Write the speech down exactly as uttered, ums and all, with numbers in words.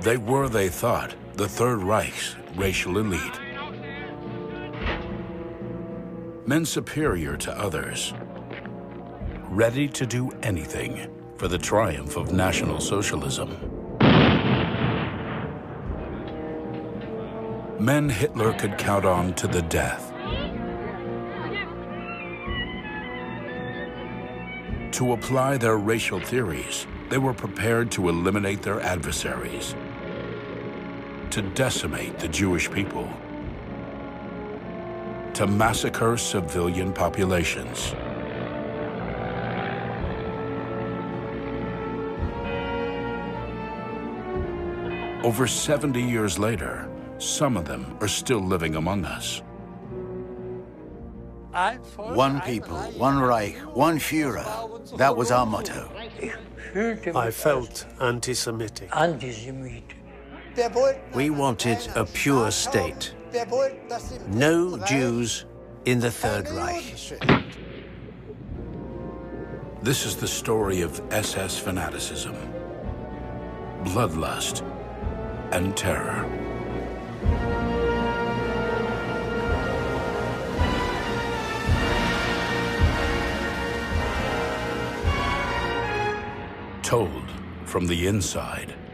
They were, they thought, the Third Reich's racial elite. Men superior to others, ready to do anything for the triumph of National Socialism. Men Hitler could count on to the death. To apply their racial theories, they were prepared to eliminate their adversaries, to decimate the Jewish people, to massacre civilian populations. Over seventy years later, some of them are still living among us. One people, one Reich, one Führer. That was our motto. I felt anti-Semitic. We wanted a pure state. No Jews in the Third Reich. This is the story of S S fanaticism, bloodlust, and terror. Told from the inside.